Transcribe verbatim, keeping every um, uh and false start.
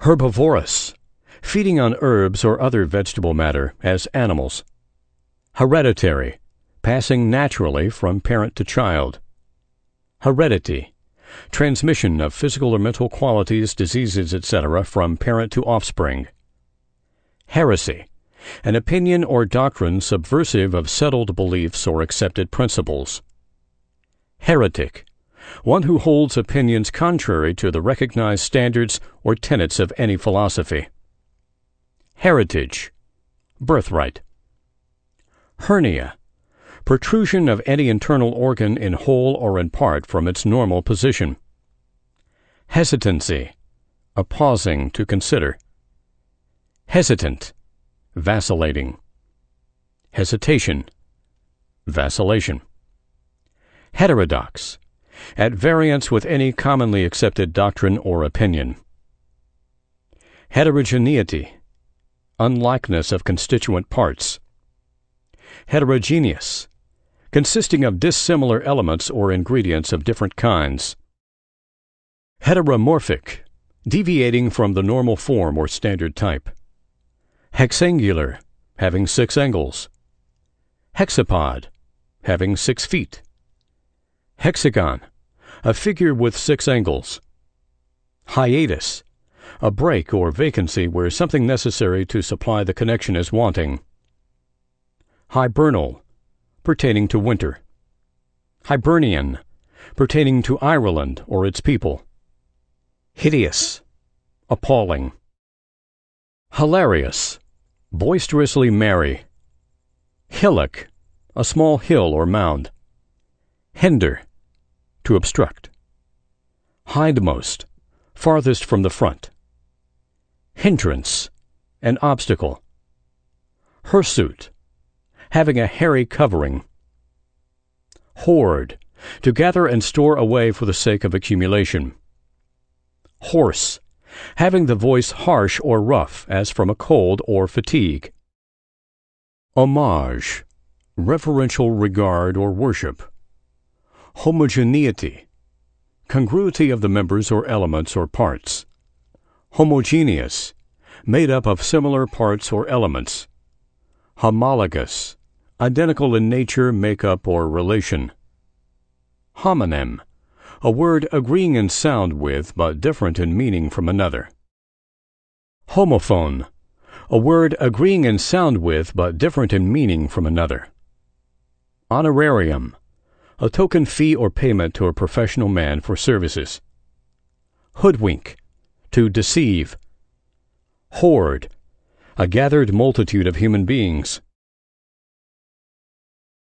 Herbivorous, feeding on herbs or other vegetable matter as animals. Hereditary, passing naturally from parent to child. Heredity, transmission of physical or mental qualities, diseases, et cetera from parent to offspring. Heresy, an opinion or doctrine subversive of settled beliefs or accepted principles. Heretic, one who holds opinions contrary to the recognized standards or tenets of any philosophy. Heritage, birthright. Hernia, protrusion of any internal organ in whole or in part from its normal position. Hesitancy, a pausing to consider. Hesitant, vacillating. Hesitation, vacillation. Heterodox, at variance with any commonly accepted doctrine or opinion. Heterogeneity, unlikeness of constituent parts. Heterogeneous, consisting of dissimilar elements or ingredients of different kinds. Heteromorphic, deviating from the normal form or standard type. Hexangular, having six angles. Hexapod, having six feet. Hexagon, a figure with six angles. Hiatus, a break or vacancy where something necessary to supply the connection is wanting. Hibernal, pertaining to winter. Hibernian, pertaining to Ireland or its people. Hideous, appalling. Hilarious, boisterously merry. Hillock, a small hill or mound. Hinder, to obstruct. Hindmost, farthest from the front. Hindrance, an obstacle. Hirsute, having a hairy covering. Hoard, to gather and store away for the sake of accumulation. Hoarse, having the voice harsh or rough as from a cold or fatigue. Homage, reverential regard or worship. Homogeneity, congruity of the members or elements or parts. Homogeneous, made up of similar parts or elements. Homologous, identical in nature, makeup, or relation. Homonym, a word agreeing in sound with but different in meaning from another. Homophone, a word agreeing in sound with but different in meaning from another. Honorarium, a token fee or payment to a professional man for services. Hoodwink, to deceive. Horde, a gathered multitude of human beings.